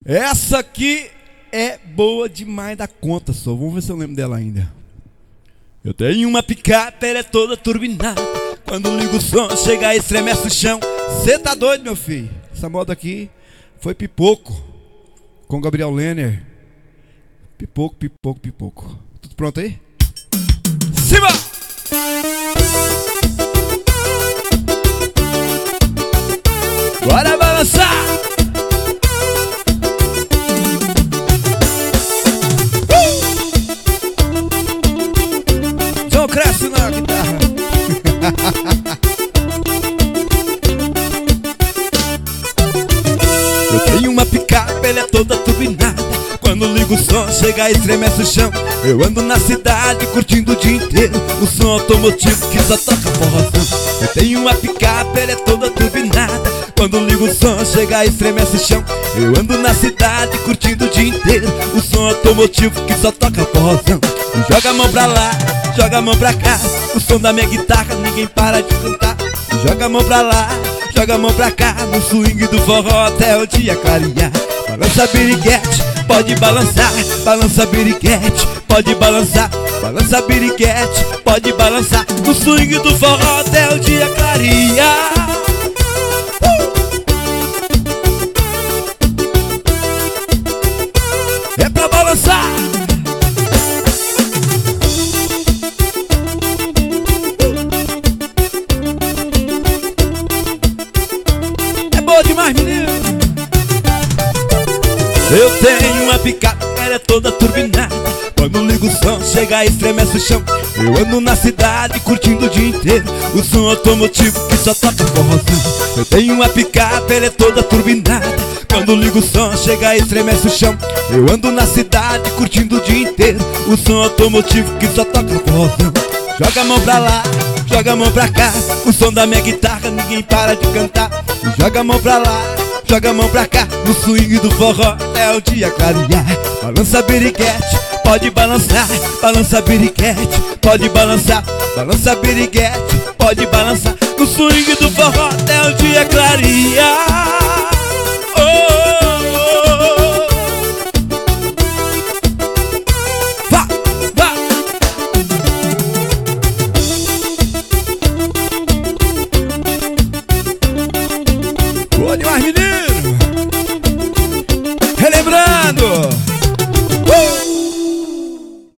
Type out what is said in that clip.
Essa aqui é boa demais da conta, só. Vamos ver se eu lembro dela ainda. Eu tenho uma picape, ela é toda turbinada. Quando ligo o som, chega e estremece o chão. Cê tá doido, meu filho? Essa moto aqui foi Pipoco com Gabriel Lenner. Pipoco, pipoco, pipoco. Tudo pronto aí? Cima! Bora balançar! John cresce na guitarra. Eu tenho uma picape, ela é toda turbinada. Quando ligo o som, chega e estremece o chão. Eu ando na cidade curtindo o dia inteiro o som automotivo que só toca forrozão. Eu tenho uma picape, ela é toda turbinada. Quando ligo o som, chega e estremece o chão. Eu ando na cidade curtindo o dia inteiro o som automotivo que só toca forrozão. Joga a mão pra lá, joga a mão pra cá, o som da minha guitarra ninguém para de cantar. Joga a mão pra lá, joga a mão pra cá, no swing do forró até o dia clarear. Balança biriguete, pode balançar, balança biriguete, pode balançar, balança biriguete, pode balançar, no swing do forró até o dia clarear. É pra balançar. É boa demais, menino. Eu tenho uma picape, ela é toda turbinada. Quando ligo o som, chega e estremece o chão. Eu ando na cidade curtindo o dia inteiro o som automotivo que só toca forrozão. Eu tenho uma picape, ela é toda turbinada. Quando ligo o som, chega e estremece o chão. Eu ando na cidade curtindo o dia inteiro o som automotivo que só toca forrozão. Joga a mão pra lá, joga a mão pra cá, o som da minha guitarra ninguém para de cantar. Joga a mão pra lá, joga a mão pra cá, no swing do forró até o dia clarear. Balança biriguete, pode balançar, balança biriguete, pode balançar, balança biriguete, pode balançar, no swing do forró até o dia clarear.